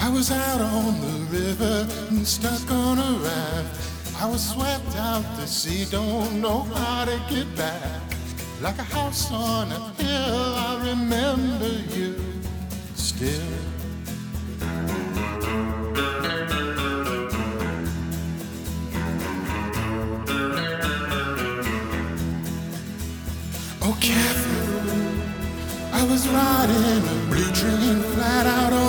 I was out on the river and stuck on a raft. I was swept out to sea, don't know how to get back. Like a house on a hill, I remember you still. Oh, Catherine, I was riding a blue train flat out on